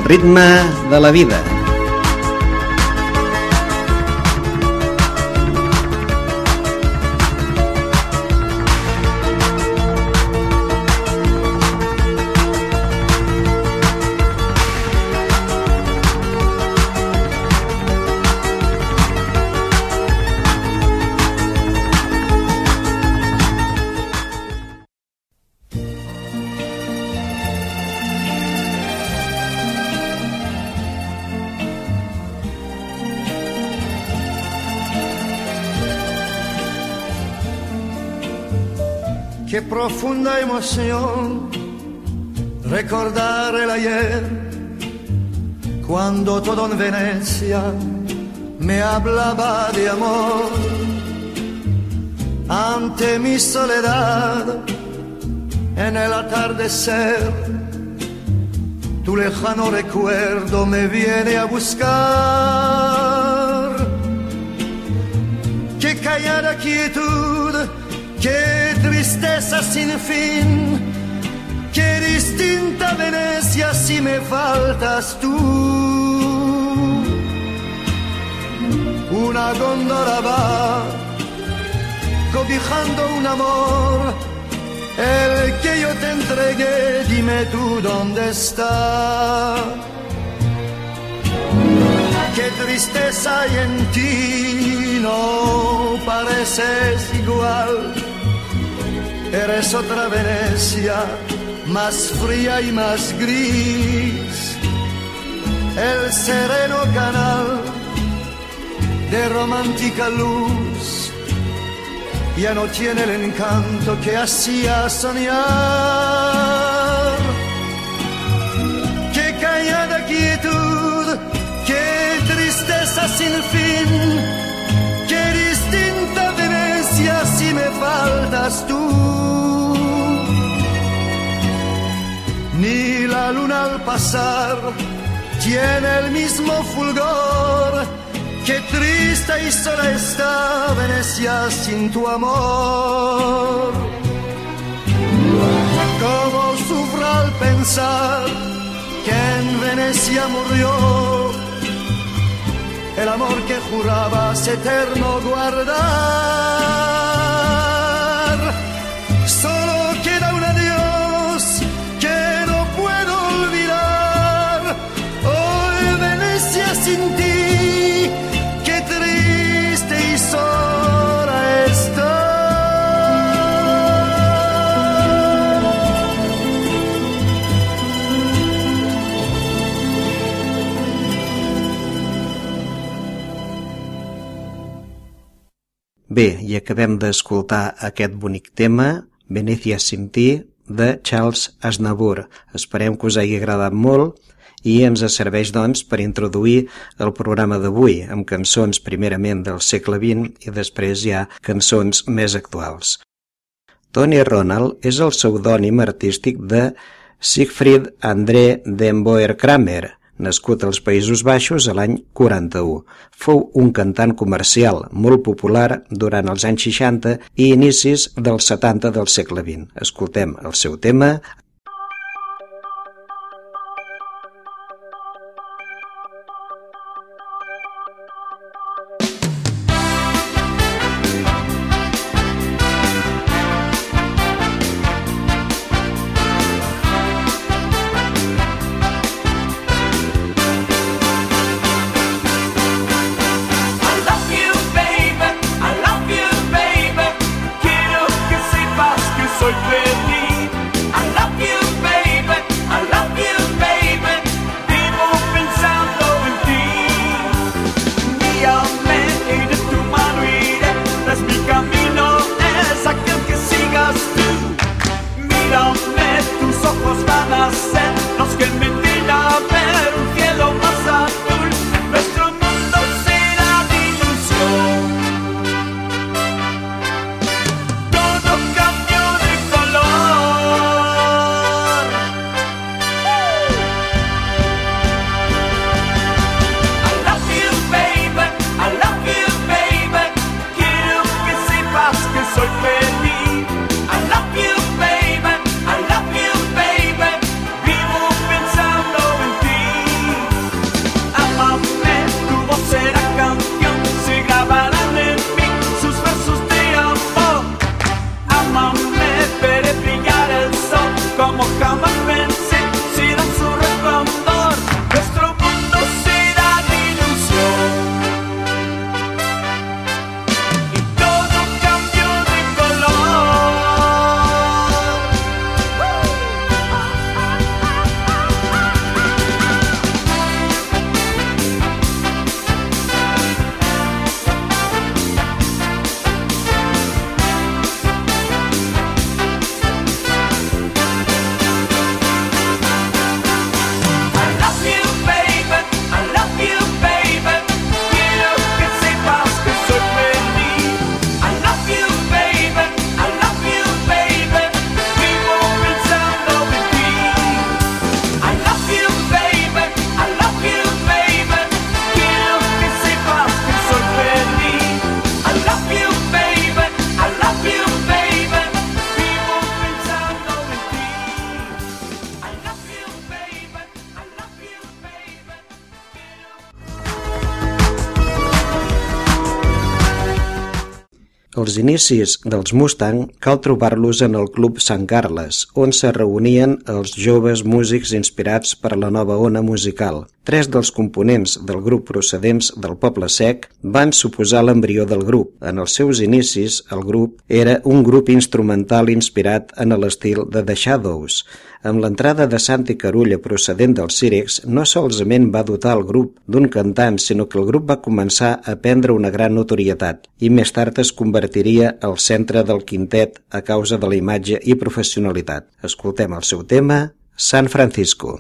ritme de la vida. Qué profunda emoción recordar el ayer, cuando todo en Venecia me hablaba de amor. Ante mi soledad, en el atardecer, tu lejano recuerdo me viene a buscar. Qué callada quietud, qué tristeza sin fin, qué distinta Venecia si me faltas tú. Una góndola va cobijando un amor, el que yo te entregué, dime tú dónde está. Qué tristeza hay en ti, no pareces igual. Eres otra Venecia, más fría y más gris. El sereno canal de romántica luz ya no tiene el encanto que hacía soñar. Qué callada quietud, qué tristeza sin fin, qué distinta Venecia si me faltas tú. Ni la luna al pasar tiene el mismo fulgor. Qué triste y sola está Venecia sin tu amor. Cómo sufro al pensar que en Venecia murió el amor que jurabas eterno guardar. Solo queda un adiós que no puedo olvidar. Hoy Venecia sin ti, qué triste y sola está. Bé, i acabem d'escoltar aquest bonic tema, Venecia sin ti, de Charles Aznavour. Esperem que us hagi agradat molt i ens serveix, doncs, per introduir el programa d'avui, amb cançons primerament del segle XX i després ja cançons més actuals. Tony Ronald és el pseudònim artístic de Siegfried André den Boer Kramer, nascut als Països Baixos a l'any 41. Fou un cantant comercial molt popular durant els anys 60 i inicis dels 70 del segle XX. Escoltem el seu tema. Soy feliz. I love you, baby. I love you, baby. Vivo pensando en ti. Guíame y de tu mano iré. Es mi camino, es aquel que sigas tú. Mírame, tus ojos van a ser los que me den a ver un cielo más azul. Nuestro mundo será de ilusión. Todo cambió de color. Els inicis dels Mustang cal trobar-los en el Club Sant Carles, on se reunien els joves músics inspirats per la nova ona musical. 3 dels components del grup procedents del Poble Sec van suposar l'embrió del grup. En els seus inicis, el grup era un grup instrumental inspirat en l'estil de The Shadows. Amb l'entrada de Santi Carulla procedent dels Sirex, no solament va dotar el grup d'un cantant, sinó que el grup va començar a prendre una gran notorietat i més tard es convertiria al centre del quintet a causa de la imatge i professionalitat. Escoltem el seu tema, San Francisco.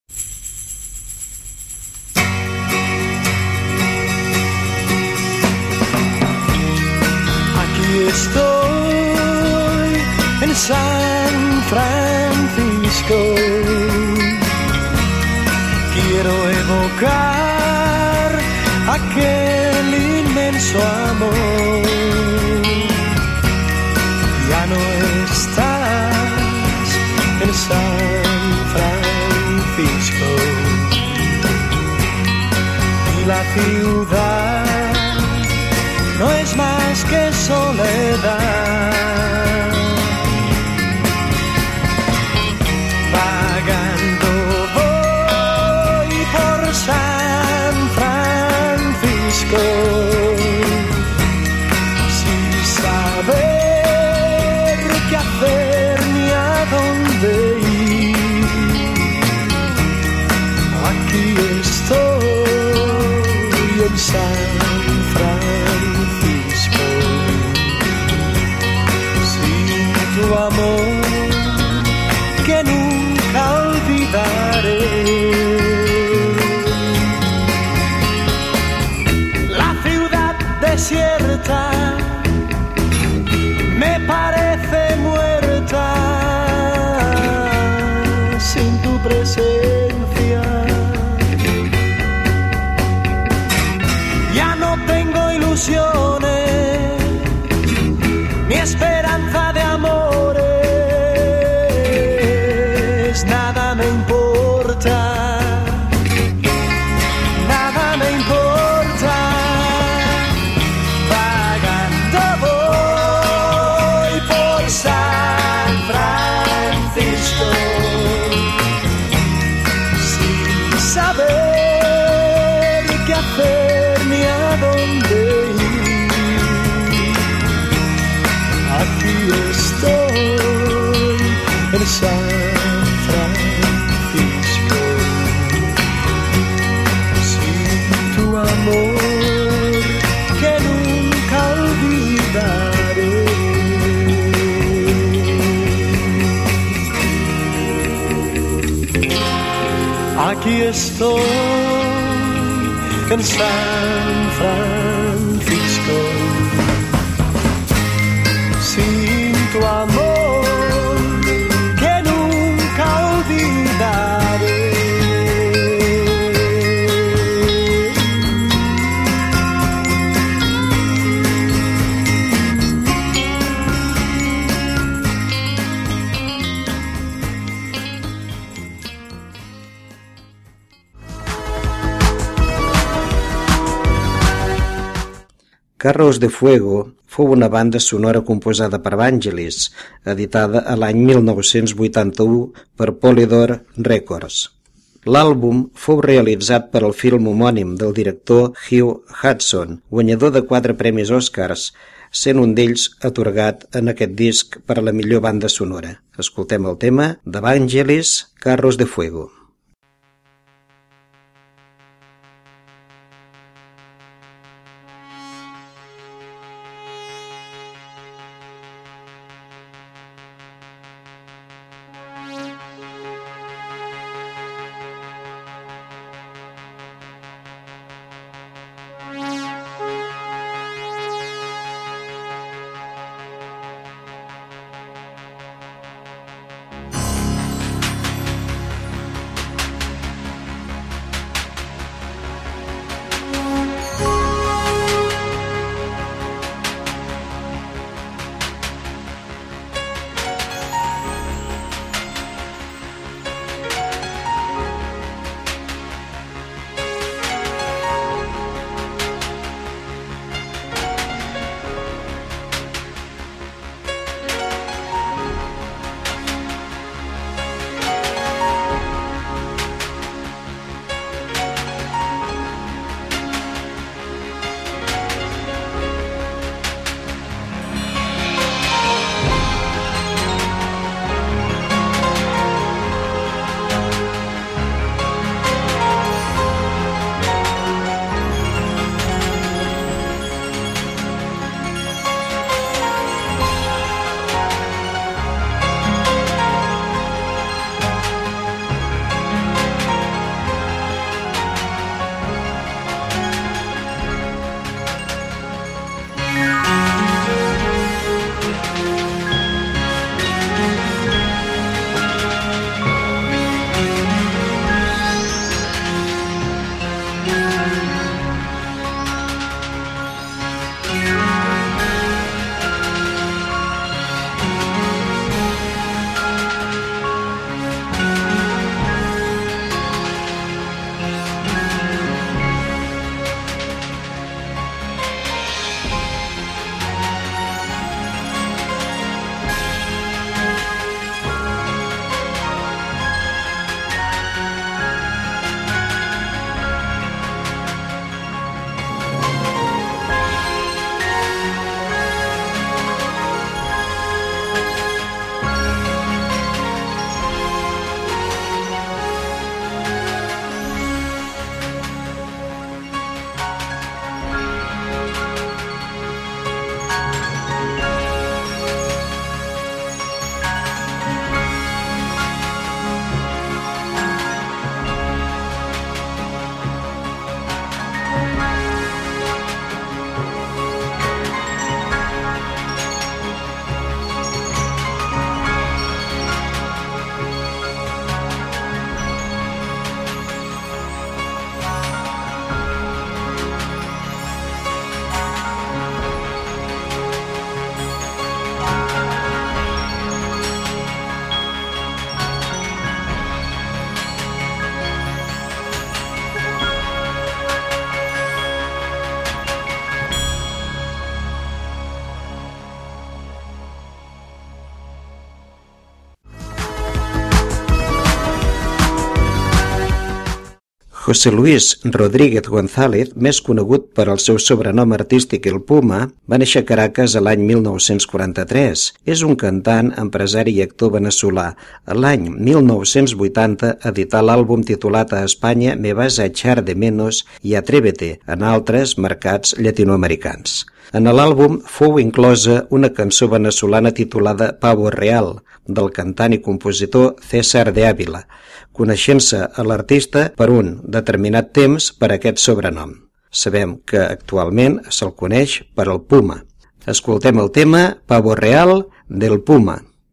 Estoy en San Francisco, quiero evocar aquel inmenso amor. Ya no estás en San Francisco y la ciudad no es más que soledad. Vagando voy por San Francisco, sin saber qué hacer ni a dónde ir. Aquí estoy en San Francisco, tu amor que nunca olvidaré. La ciudad desierta me parece muerta sin tu presencia. Ya no tengo ilusiones ni esperanza de amores, nada me importa, nada me importa. Vagando voy por San Francisco, sin saber qué hacer ni a dónde ir. Aquí estoy en San Francisco, sin tu amor que nunca olvidaré. Aquí estoy en San Francisco, sin tu amor que nunca olvidaré. Carros de Fuego fou una banda sonora composada per Vangelis, editada a l'any 1981 per Polydor Records. L'àlbum fou realitzat per al film homònim del director Hugh Hudson, guanyador de 4 premis Oscars, sent un d'ells atorgat en aquest disc per a la millor banda sonora. Escoltem el tema de Vangelis, Carros de Fuego. José Luis Rodríguez González, més conegut per el seu sobrenom artístic El Puma, va néixer a Caracas l'any 1943. És un cantant, empresari i actor venezolà. L'any 1980 edità l'àlbum titulat a Espanya Me vas a echar de menos i Atrévete, en altres mercats llatinoamericans. En l'àlbum fou inclosa una cançó venezolana titulada Pavo Real, del cantant i compositor César de Ávila, coneixent-se a l'artista per un determinat temps per aquest sobrenom. Sabem que actualment se'l coneix per el Puma. Escoltem el tema Pavo Real del Puma.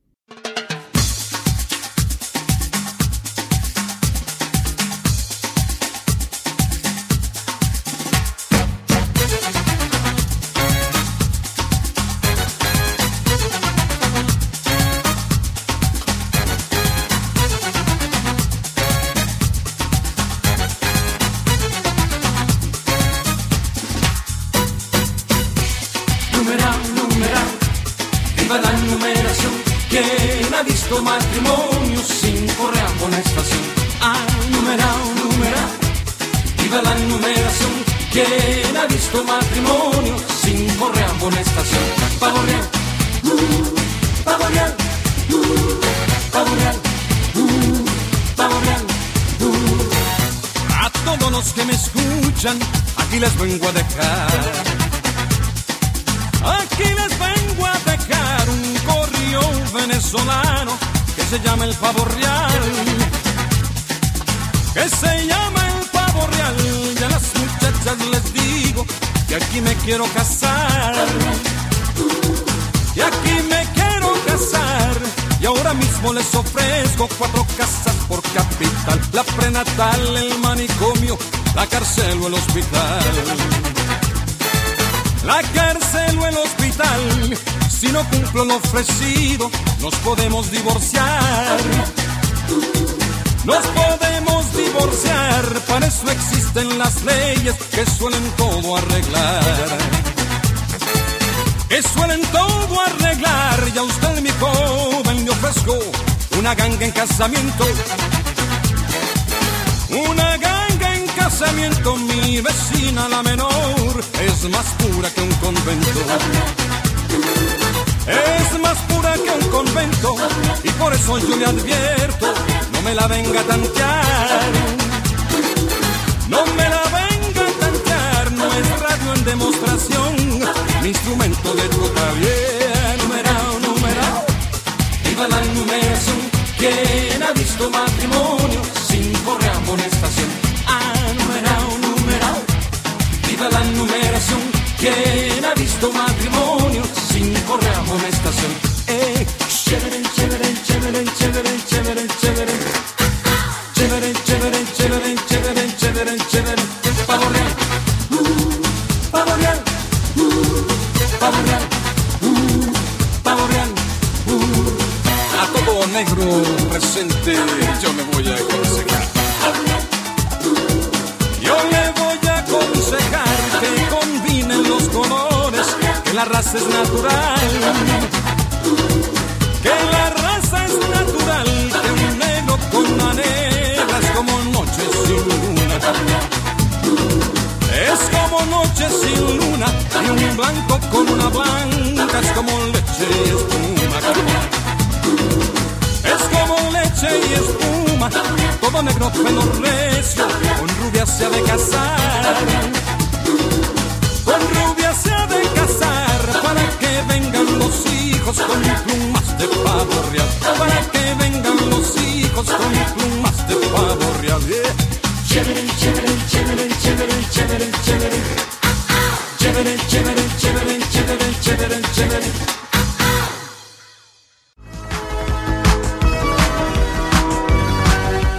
Matrimonio sin correr a amonestación. Numeral, viva la numeración. ¿Quién ha visto matrimonio sin correr a amonestación? Pavo real, pavo real, pavo real, pavo real. A todos los que me escuchan, aquí les vengo a dejar. Aquí les vengo a dejar un corrillo venezolano que se llama el Pavo Real, que se llama el Pavo Real. Y a las muchachas les digo que aquí me quiero casar, y aquí me quiero casar. Y ahora mismo les ofrezco 4 casas por capital: la prenatal, el manicomio, la cárcel o el hospital. La cárcel o el hospital. Si no cumplo lo ofrecido, nos podemos divorciar. Nos podemos divorciar. Para eso existen las leyes que suelen todo arreglar. Que suelen todo arreglar. Y a usted, mi joven, le ofrezco una ganga en casamiento. Una ganga en casamiento. Mi vecina, la menor, es más pura que un convento. Es más pura que un convento. Y por eso yo le advierto, no me la venga a tantear. No me la venga a tantear. No es radio en demostración, mi instrumento de tocar. Yeah, numeral, viva la numeración. ¿Quién ha visto matrimonio sin correr a amonestación? Numeral, viva la numeración. ¿Quién ha visto matrimonio sin correr a amonestación? Chévere, chévere, chévere, chévere, chévere, chévere. Chévere, chévere, chévere, chévere, chévere, chévere. Pavo real, pavo real, pavo real, pavo real. A todo negro presente yo me voy a aconsejar. Yo le voy a aconsejar que combinen los colores, que la raza es natural. Que la raza es natural, que un negro con una negra es como noche sin luna. Es como noche sin luna, y un blanco con una blanca es como leche y espuma. Es como leche y espuma, todo negro pelo recio, con rubia se ha de casar. Con rubia se ha de casar, para que vengan los hijos con plumas de pavo real. Para que vengan los hijos con plumas de pavo real. Yeah. Chévere, chévere, chévere, chévere, chévere, chévere. Chévere, chévere, chévere, chévere, chévere, chévere.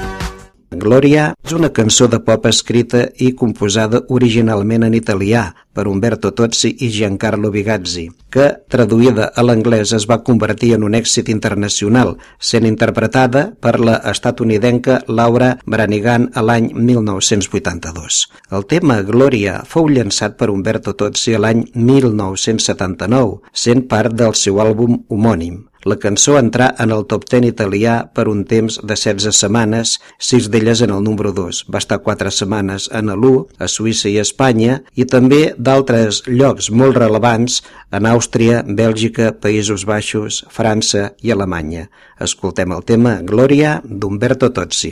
Gloria és una cançó de pop escrita i composada originalment en italià per Umberto Tozzi i Giancarlo Bigazzi, que, traduïda a l'anglès, es va convertir en un èxit internacional, sent interpretada per la estatunidenca Laura Branigan a l'any 1982. El tema Glòria fou llançat per Umberto Tozzi a l'any 1979, sent part del seu àlbum homònim. La cançó entrà en el top 10 italià per un temps de 16 setmanes, 6 d'elles en el número 2. Va estar 4 setmanes en l'1, a Suïssa i Espanya, i també d'altres llocs molt relevants en Àustria, Bèlgica, Països Baixos, França i Alemanya. Escoltem el tema Glòria d'Umberto Tozzi.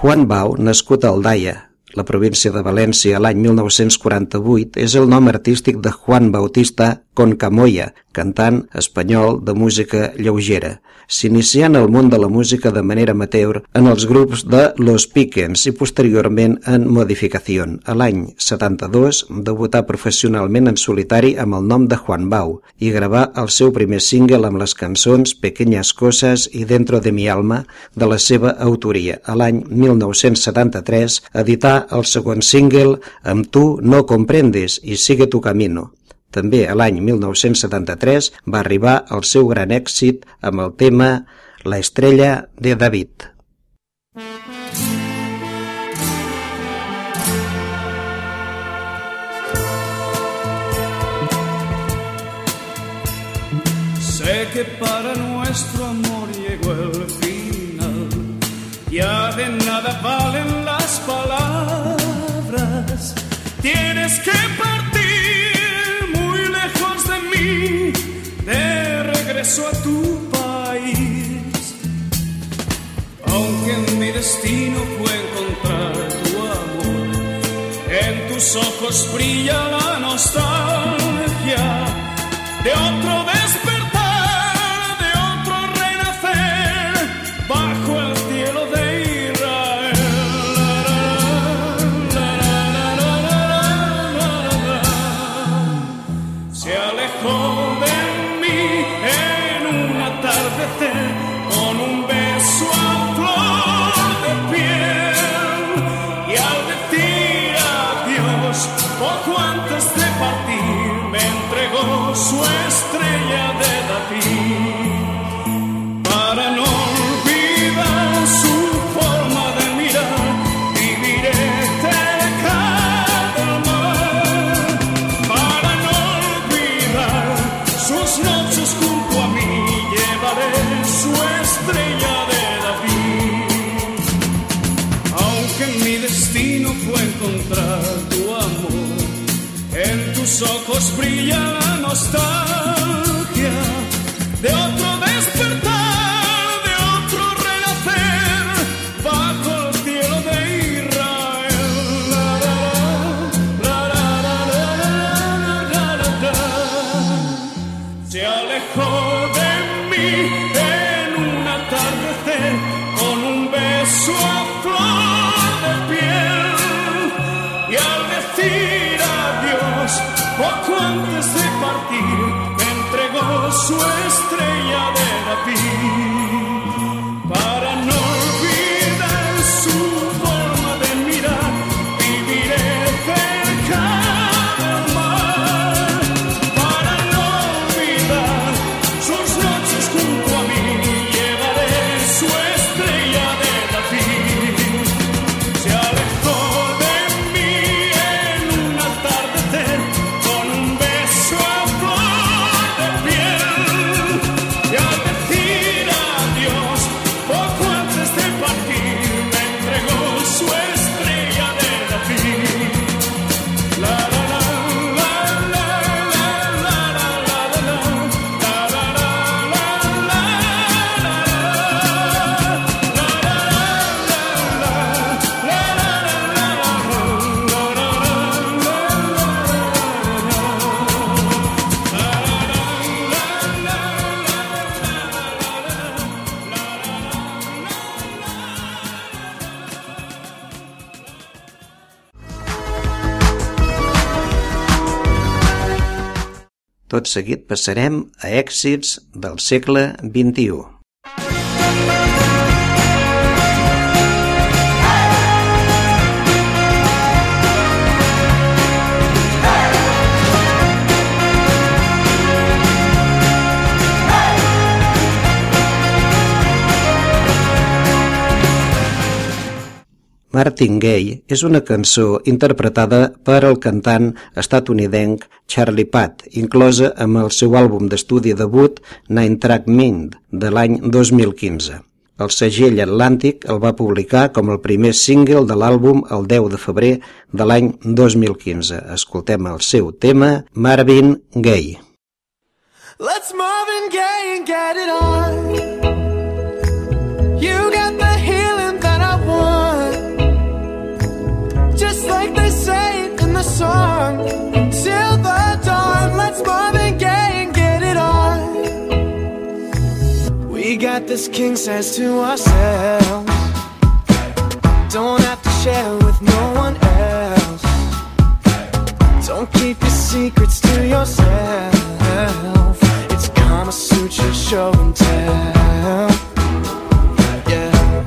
Juan Bau, nascut a Aldaia, la província de València, l'any 1948, és el nom artístic de Juan Bautista Concamoya, cantant espanyol de música lleugera. S'inicià en el món de la música de manera amateur en els grups de Los Pickens i posteriorment en Modificación. A l'any 72 debutà professionalment en solitari amb el nom de Juan Bau i gravà el seu primer single amb les cançons Pequeñas Cosas i Dentro de mi alma de la seva autoria. A l'any 1973 edità el segon single Amb tu no comprendes i Sigue tu camino. També a l'any 1973 va arribar al seu gran èxit amb el tema La estrella de David. Sé que para nuestro amor llegó el final, ya de nada valen las palabras, tienes que partir de regreso a tu país. Aunque mi destino fue encontrar tu amor, en tus ojos brilla la nostalgia de otro despertar, de otro renacer bajo el cielo de Israel. Se alejó con un beso a flor de piel y al decir adiós poco antes de partir me entregó su estrella de David para no olvidar su forma de mirar. Viviré cerca del mar para no olvidar sus noches junto a mí. Su estrella de David. Aunque mi destino fue encontrar tu amor, en tus ojos brilla la nostalgia de otro despertar, de otro renacer bajo el cielo de Israel. Se alejó de mí en un atardecer con un beso a flor de piel y al decir adiós poco antes de partir me entregó su estrella de David para no olvidar su forma de mirar. Viviré cerca del mar para no olvidar sus noches junto a mí. Llevaré su estrella de David. Se alejó de mí en un atardecer con un beso a flor de piel y al decir adiós poco antes de partir me entregó su estrella de David. La la la la la la la la la la la la la. Tot seguit passarem a èxits del segle XXI. Martin Gaye és una cançó interpretada per el cantant estatunidenc Charlie Puth, inclosa amb el seu àlbum d'estudi debut Nine Track Mind de l'any 2015. El segell Atlantic el va publicar com el primer single de l'àlbum el 10 de febrer de l'any 2015. Escoltem el seu tema, Marvin Gaye. Let's Marvin Gaye and get it on. You got the healing that I want. that this king says to ourselves, don't have to share with no one else. Don't keep your secrets to yourself. It's Kama Sutra show and tell. Yeah.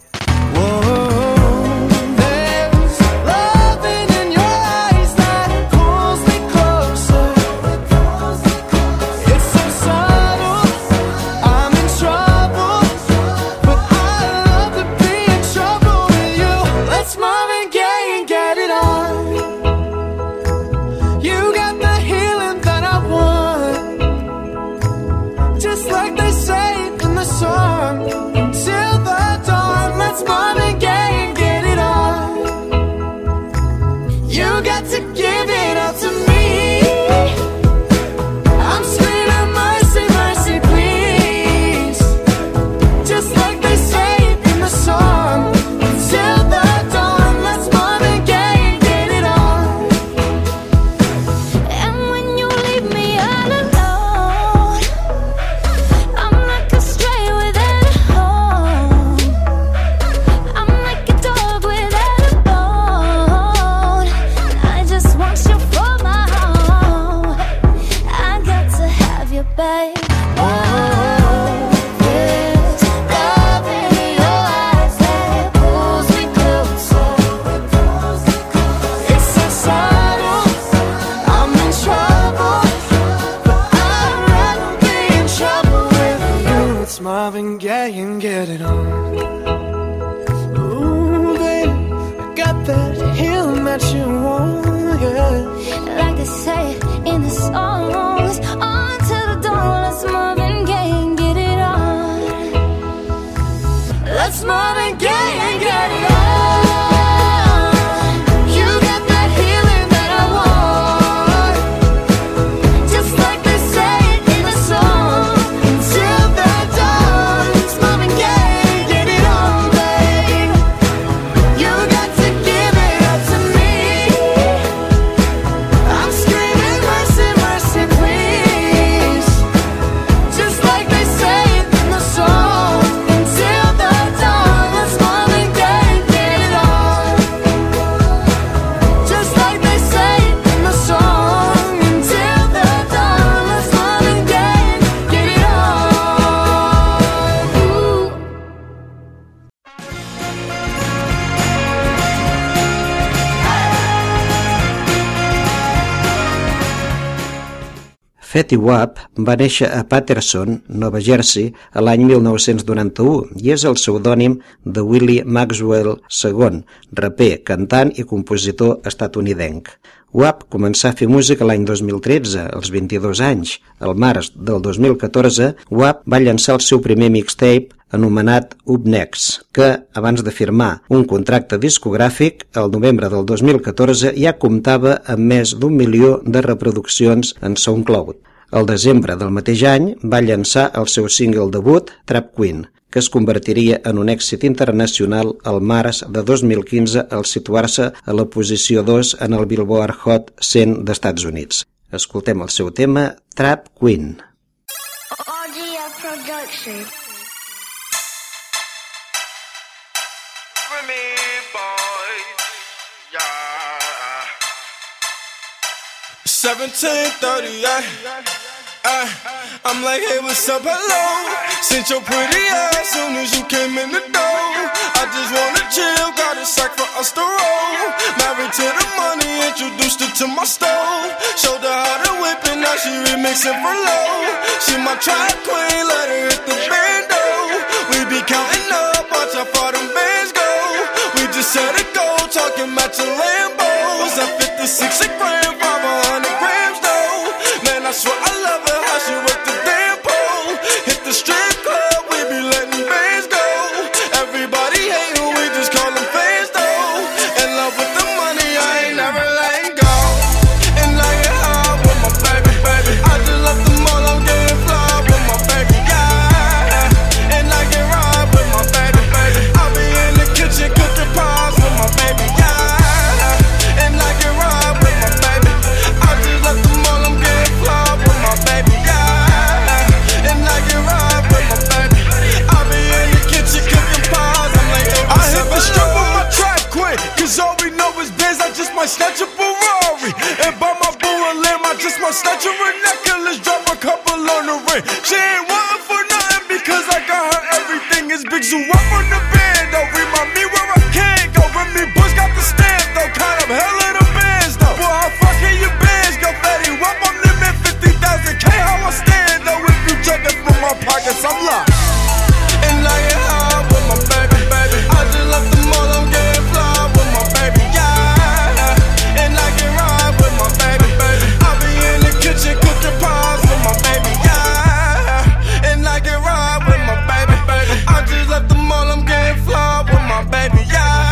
Whoa, there's loving in your eyes that pulls me closer. It's so subtle, I'm in trouble, but I love to be in trouble with you. Let's Marvin Gaye and get it on. You got the healing that I want, just like they say in the song. Until the dawn, let's Marvin Gaye and get it on. You got to give it up to me. I'm screaming mercy, mercy, please, just like they say in the song. Until the dawn, let's Marvin Gaye and get it on. And when you leave me all alone, I'm like a stray without a home. I'm like a dog without a bone. I just want you for my home. I got to have you, babe. Oh, there's love in your eyes that pulls me closer. It's so subtle, I'm in trouble, but I'd rather be in trouble with you. It's Marvin Gaye and get it on. Ooh, baby, I got that healing that you want, yeah. Like they say in the songs, on to the dawn, let's Marvin Gaye and get it on. Let's Marvin Gaye and get it on. You got that healing that I want, just like they say in the song. Until the dawn, it's Marvin Gaye and get it on, babe. You got to give it up to me. I'm screaming mercy, mercy, please, just like they say in the song. Until the dawn, let's Marvin Gaye and get it on, just like they say in the song. Until the dawn, let's Marvin Gaye and get it on. Ooh. Fatty Wap va néixer a Paterson, Nova Jersey, a l'any 1991 i és el pseudònim de Willie Maxwell II, raper, cantant i compositor estatunidenc. Wap començà a fer música l'any 2013, als 22 anys. Al març del 2014, Wap va llançar el seu primer mixtape anomenat Up Next, que, abans de firmar un contracte discogràfic, el novembre del 2014 ja comptava amb més d'1 milió de reproduccions en SoundCloud. Al desembre del mateix any va llançar el seu single debut, Trap Queen, que es convertiria en un èxit internacional al març de 2015 al situar-se a la posició 2 en el Billboard Hot 100 d'Estats Units. Escoltem el seu tema, Trap Queen. Audio production. For me, boy, yeah. 17:30, I'm like, hey, what's up, hello? Since your pretty ass soon as you came in the door. I just wanna chill, got a sack for us to roll. Married to the money, introduced her to my stove. Showed her how to whip it, now she remixing for low. She my track queen, let her hit the bando. We be counting up, watch how far them bands go. We just set a goal, talking matching Lambos. At 56 a gram, 500 grams though. Man, I swear I love her, how she work the damn pole. Hit the strip club, we be letting bands go. Everybody hate who we just call them fans though. In love with the money, I ain't never letting go. And I get high with my baby, baby. I just left the mall, I'm getting fly with my baby, yeah. And I get ride with my baby, baby. I be in the kitchen cooking pies with my baby, yeah. And I get ride with my baby. might snatch a Ferrari and buy my boo a limb. I just might snatch her a necklace, drop a couple on the ring. She ain't wantin' for nothing because I got her everything. It's Big Zoo up on the band, though. Remind me where I can't go. Remy Bush got the stamp, though. Kind of hell of the bands, though. Boy, how fucking your bands go, Fatty? Up, I'm limit 50,000K. How I stand, though? If you check it from my pockets, I'm locked. And I get high with my baby, baby. I just left the mall, I'm getting fly with my baby, yeah. And I get ride with my baby, baby. I be in the kitchen cooking pies with my baby, yeah. And I get ride with my baby, baby. I just left the mall, I'm getting fly with my baby,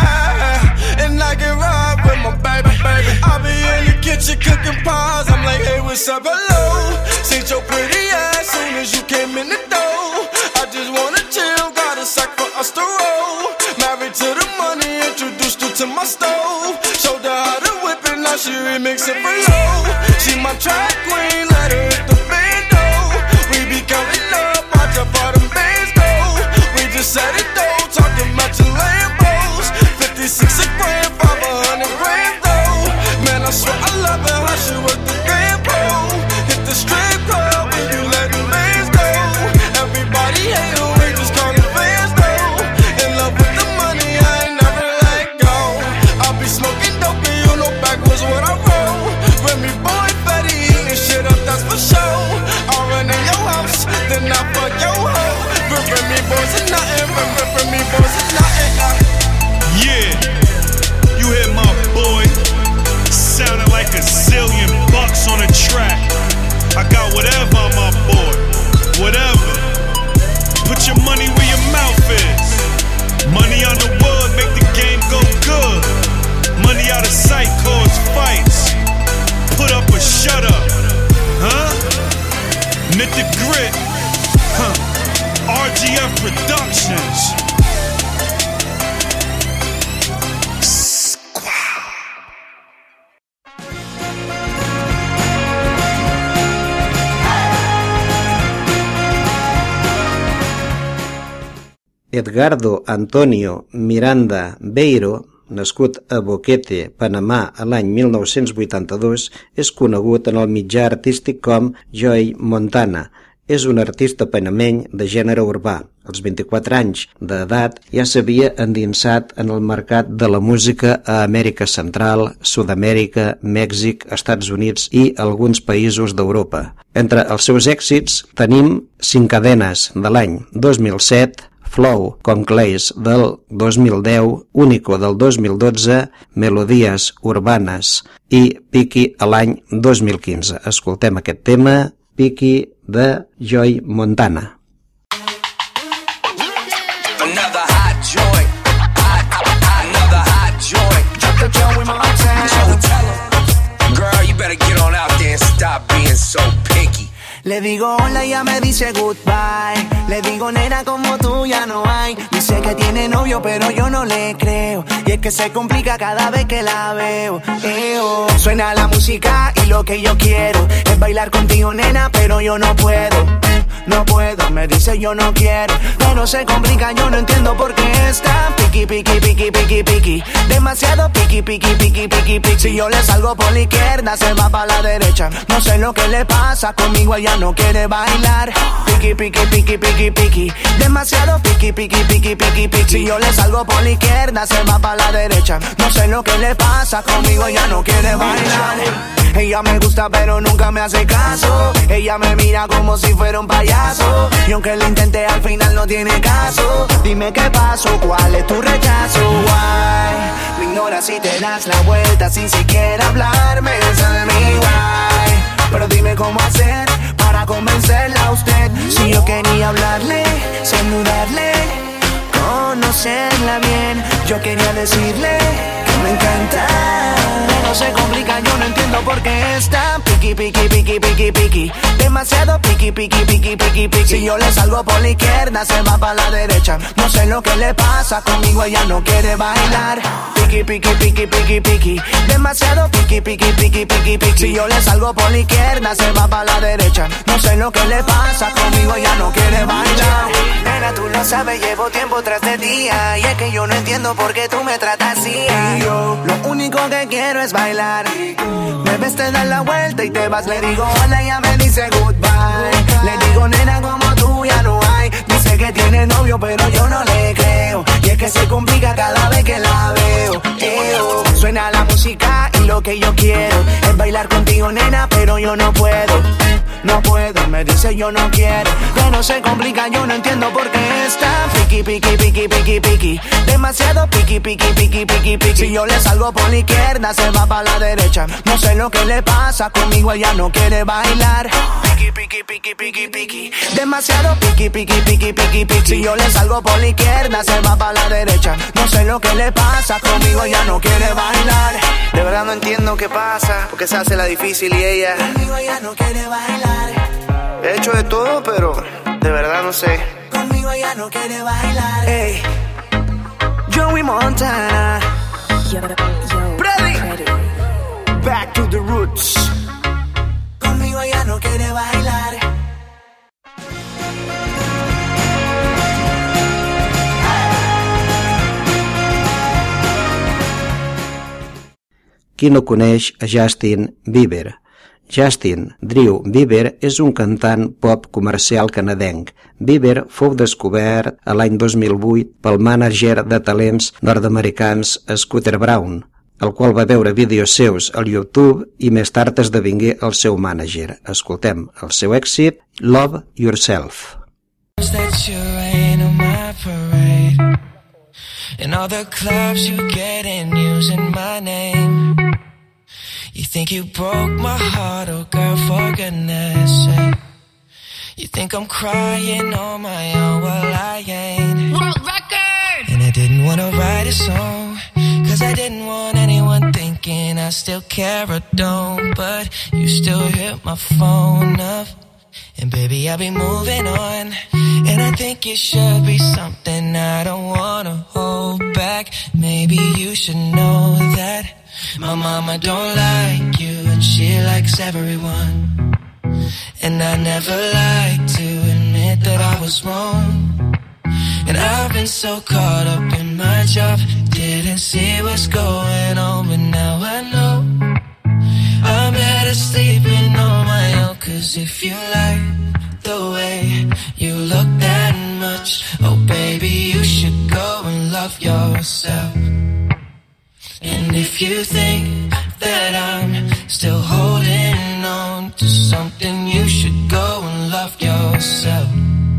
yeah. And I get ride with my baby, baby. I be in the kitchen cooking pies. I'm like, hey, what's up, hello? Seen your pretty ass soon as you came in the door. I just wanna chill, got a sack for us to roll. Married to the money, introduced her to my stove. Showed her how to whip it, now she remix it for low. She my track queen, let her hit the bando. We be counting up, watch how far them bands go. We just set it though, talking matching Lambos. 56 a grand, 500 grand though. Man, I swear I love it, how she work the grand pole. Hit the strip club, when you let the bands go. Everybody hate her, we just call them fans though. In love with the money, I ain't never let go. I be smoking dope and you know backwards what I roll. Remy boy, Fetty eating shit up, that's for sure. I'll run in your house, then I fuck your hoe. Remy boys is nothing, Remy boys is nothing. Yeah, you hear my boy, sounding like a zillion bucks on a track. I got whatever on my board, whatever. Put your money where your mouth is. Money on the wood make the game go good. Money out of sight cause fights. Put up or shut up, huh? Knit the grit, huh? RGF Productions. Edgardo Antonio Miranda Beiro, nascut a Boquete, Panamà, a l'any 1982, és conegut en el mitjà artístic com Joey Montana. És un artista panameny de gènere urbà. Als 24 anys d'edat ja s'havia endinsat en el mercat de la música a Amèrica Central, Sud-amèrica, Mèxic, Estats Units i alguns països d'Europa. Entre els seus èxits tenim Cincadenes de l'any 2007, Flow Conclays del 2010, Único del 2012, Melodies Urbanes i Piqui a l'any 2015. Escoltem aquest tema, Piqui de Joey Montana. Another hot joint, another hot joint. Drop the Joey Montana. Joey, tell him, girl, you better get on out there and stop being so picky. Le digo hola y ella me dice goodbye. Le digo nena como tú ya no hay. Dice que tiene novio pero yo no le creo. Y es que se complica cada vez que la veo. Suena la música y lo que yo quiero es bailar contigo nena pero yo no puedo. No puedo, me dice yo no quiero. Pero se complica, yo no entiendo por qué está piqui, piqui, piqui, piqui, piqui. Demasiado piqui, piqui, piqui, piqui, piqui. Si yo le salgo por la izquierda, se va para la derecha. No sé lo que le pasa, conmigo ella no quiere bailar. Piqui, piqui, piqui, piqui, piqui. Demasiado piqui, piqui, piqui, piqui, piqui. Si yo le salgo por la izquierda, se va para la derecha. No sé lo que le pasa, conmigo ella no quiere bailar. Ella me gusta pero nunca me hace caso. Ella me mira como si fuera un payaso. Y aunque lo intenté al final no tiene caso. Dime qué pasó, cuál es tu rechazo. Why? Me ignoras y te das la vuelta sin siquiera hablarme. Esa es mi why. Pero dime cómo hacer para convencerla a usted. Si yo quería hablarle, saludarle, conocerla bien. Yo quería decirle que me encanta. No se complica, yo no entiendo por qué está piqui, piqui, piqui, piqui, piqui. Demasiado piqui, piqui, piqui, piqui, piqui. Si yo le salgo por la izquierda, se va para la derecha. No sé lo que le pasa, conmigo ella no quiere bailar. piqui, piqui, piqui, piqui, piqui. Demasiado piqui, piqui, piqui, piqui, piqui. Si yo le salgo por la izquierda, se va para la derecha. No sé lo que le pasa, conmigo ella no quiere bailar. Nena, tú lo sabes, llevo tiempo tras de día. Y es que yo no entiendo por qué tú me tratas así. Y yo, lo único que quiero es bailar. Me ves, te das la vuelta y te vas. Le digo hola, ella me dice goodbye. Le digo nena, como tú ya no hay. Dice que tiene novio, pero yo no le creo. Y es que se complica cada vez que la veo. Suena la música y lo que yo quiero es bailar contigo, nena, pero yo no puedo. No puedo, me dice yo no quiero. Pero se complica, yo no entiendo por qué está piqui, piqui, piqui, piqui, piqui. Demasiado piqui, piqui, piqui, piqui, piqui. Si yo le salgo por la izquierda, se va para la derecha. No sé lo que le pasa, conmigo ella no quiere bailar. Piqui, piqui, piqui, piqui, piqui. Demasiado piqui, piqui, piqui, piqui, piqui. Si yo le salgo por la izquierda, se va para la derecha. No sé lo que le pasa, conmigo ella no quiere bailar. De verdad no entiendo qué pasa, porque se hace la difícil y ella conmigo ella no quiere bailar. He hecho de todo, pero de verdad no sé. Conmigo ella no quiere bailar. Hey, Joey Montana. Ready? Back to the roots. Conmigo ella no quiere bailar. Qui no coneix a Justin Bieber? Justin Drew Bieber és un cantant pop comercial canadenc. Bieber fou descobert a l'any 2008 pel mànager de talents nord-americans Scooter Braun, el qual va veure vídeos seus al YouTube i més tard esdevingué el seu mànager. Escoltem el seu èxit, Love Yourself. In all the clubs you get in using my name. You think you broke my heart, oh girl, for goodness sake. You think I'm crying on my own, well I ain't. World record! And I didn't wanna write a song, cause I didn't want anyone thinking I still care or don't. But you still hit my phone up, and baby I'll be moving on. And I think it should be something I don't wanna hold back. Maybe you should know that my mama don't like you and she likes everyone. And I never like to admit that I was wrong. And I've been so caught up in my job, didn't see what's going on, but now I know I'm better sleeping on my own. Cause if you like the way you look that much, oh baby you should go and love yourself. And if you think that I'm still holding on to something, you should go and love yourself.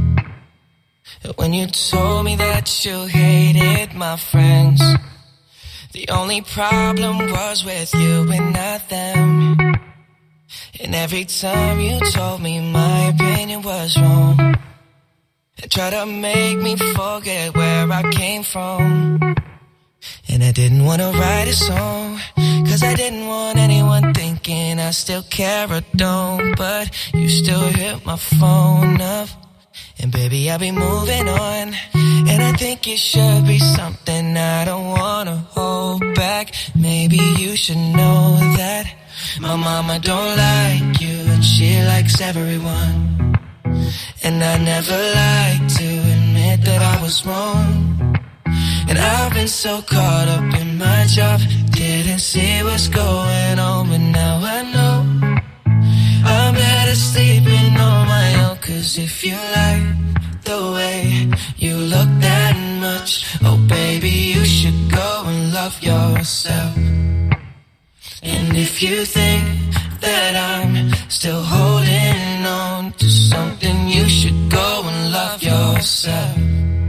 When you told me that you hated my friends, the only problem was with you and not them. And every time you told me my opinion was wrong, and tried to make me forget where I came from. And I didn't want to write a song, cause I didn't want anyone thinking I still care or don't. But you still hit my phone up, and baby I'll be moving on. And I think it should be something I don't want to hold back. Maybe you should know that my mama don't like you and she likes everyone. And I never like to admit that I was wrong. And I've been so caught up in my job, didn't see what's going on, but now I know I'm better sleeping on my own. Cause if you like the way you look that much, oh baby you should go and love yourself. And if you think that I'm still holding on to something, you should go and love yourself.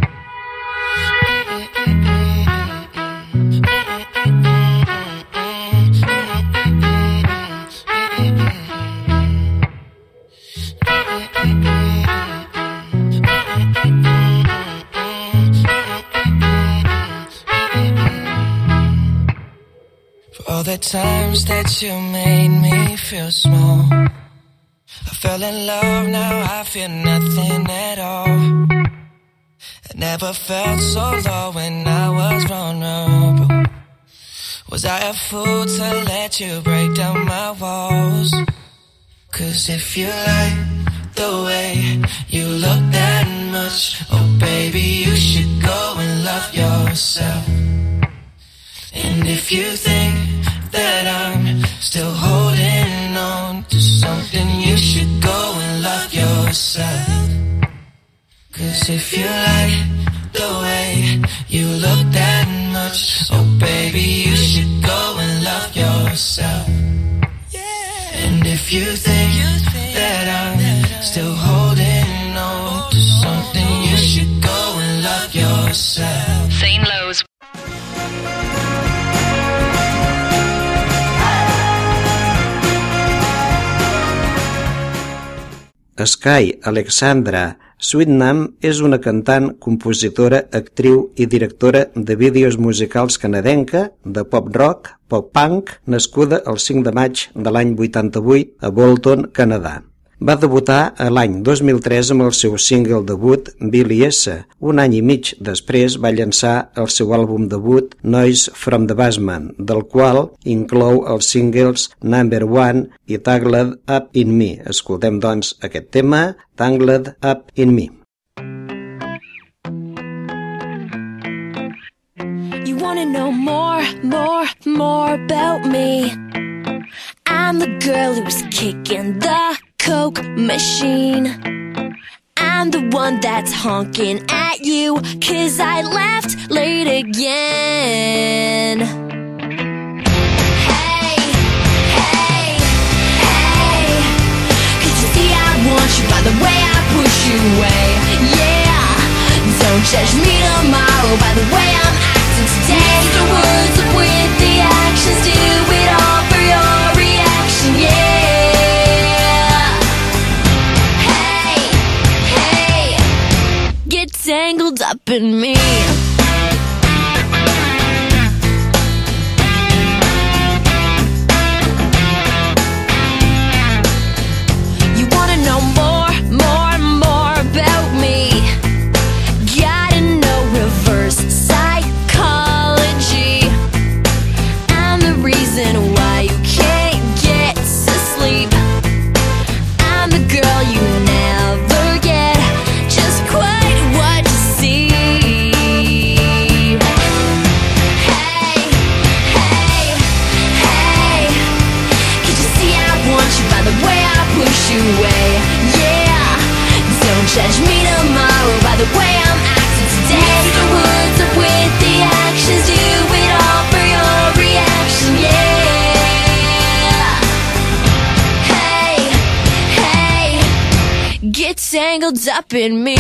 All the times that you made me feel small, I fell in love, now I feel nothing at all. I never felt so low when I was vulnerable. Was I a fool to let you break down my walls? 'Cause if you like the way you look that much, oh baby, you should go and love yourself. And if you think that I'm still holding on to something, you should go and love yourself. 'Cause if you like the way you look that much, oh baby, you should go and love yourself. And if you think that I'm still holding on to something, you should go and love yourself. Zane Lowe's. Sky Alexandra Sweetnam és una cantant, compositora, actriu i directora de vídeos musicals canadenca de pop-rock, pop-punk, nascuda el 5 de maig de l'any 88 a Bolton, Canadà. Va debutar a l'any 2003 amb el seu single debut Billy S. Un any i mig després va llançar el seu àlbum debut Noise from the Basement, del qual inclou els singles Number One i Tangled Up in Me. Escoltem, doncs, aquest tema, Tangled Up in Me. You wanna know more about me? I'm the girl who's kicking the Coke machine. I'm the one that's honking at you 'cause I left late again. Hey, hey, hey, could you see I want you by the way I push you away? Yeah, don't judge me tomorrow by the way I'm acting today. The words up with the actions, do it all for your reaction, yeah. Tangled up in me. You wanna know more about me? Gotta know reverse psychology. I'm the reason why you can't get to sleep. I'm the girl you never get just quite what you see. Hey, hey, hey, could you see I want you by the way I push you away? Yeah, don't judge me tomorrow by the way I'm acting today. The words up with the actions, do it all for your reaction, yeah. Hey, hey, get tangled up in me.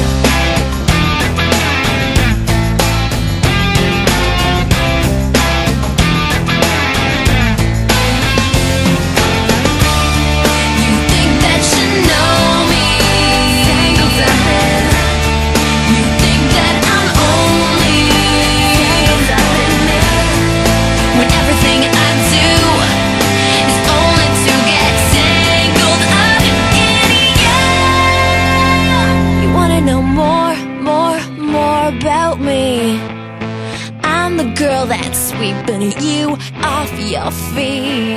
Girl that's sweeping you off your feet.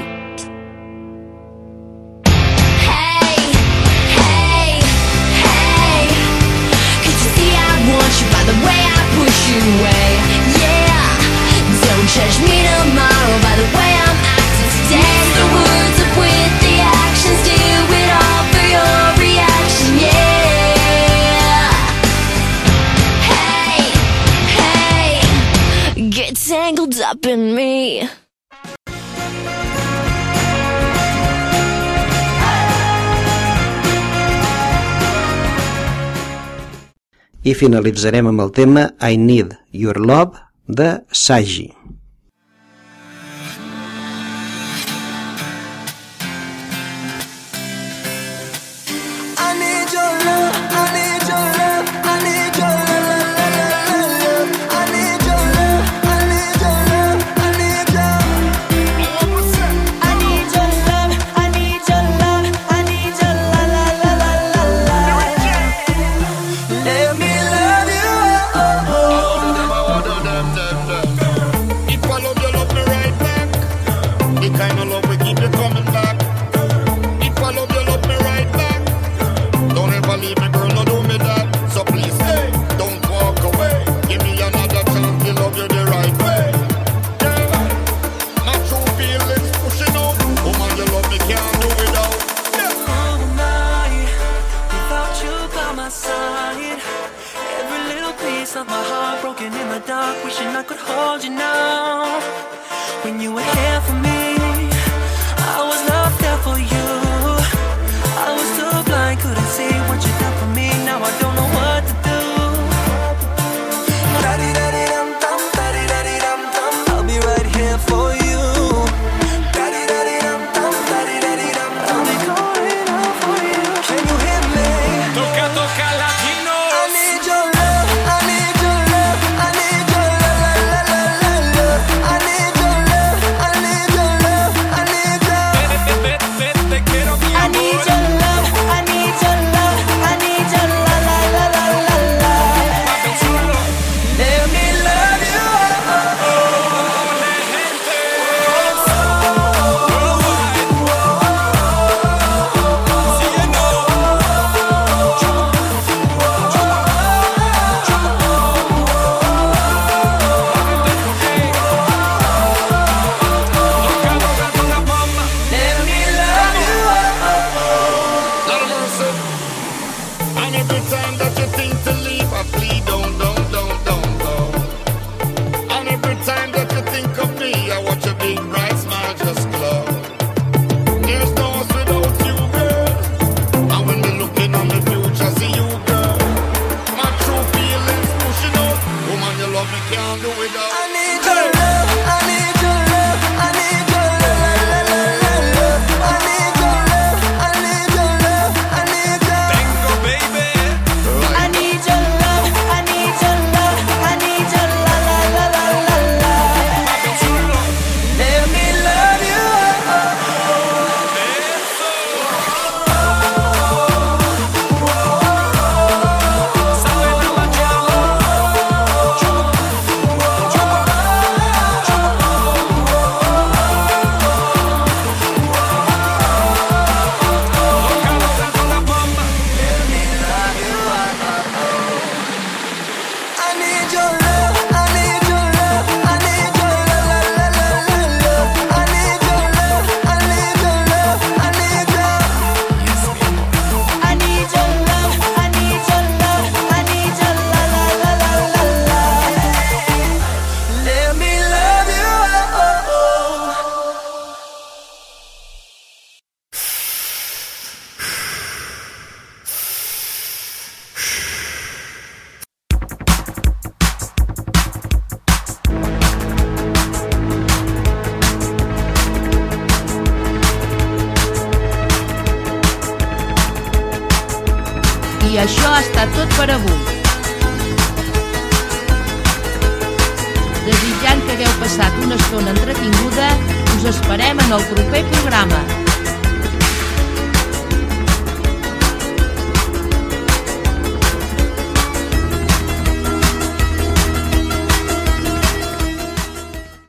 Hey, hey, hey, could you see I want you by the way I push you away? Yeah, don't judge me tomorrow by the way I'm acting today. The words up with the actions, do it all for your reaction, yeah. Hey, hey, get tangled up in me. I finalitzarem amb el tema I Need Your Love de Saji. Let me love you, oh, oh. hold you now. When you were here for me, I was not there for you. I was too blind, couldn't see what you done for me. Now I don't know what to do. Da-dee-da-dee-dum-dum, da-dee-da-dee-dum-dum, I'll be right here for you. Da-dee-da-dee-dum-dum, da-dee-da-dee-dum, I'll be calling out for you. Can you hear me? Toca, toca, latinos. I need your love, I need your love, I need your love, la la la la la. I need your love, I need your love, I need your. Te quiero, mi I amor. need your love, I need your love, I need your la la la la la la. Papi chulo. Let me love you. Let me love you. Lord of mercy. And every time that you think to leave, I plead, don't. And every time that you think of me, I watch a big bright smile just glow. There's no us without you, girl. And when me looking on the future, see you, girl. My true feelings pushing out. Woman, you love me, can't do without. I need your love, I need your love, I need your love, la la la la. I need your love, I need your love, I need your. Tengo, baby. I need your love, I need your love, I need your la la la la la la. Papi chulo. Let me love you. Sabe I need your love, I need your love, I need your la la la la la la. I need your love, I need your love, I need your. I need your love, I need your love, I need your la la la la la la. Let me love you. I això ha estat tot per avui. Desitjant que hagueu passat una estona entretinguda, us esperem en el proper programa.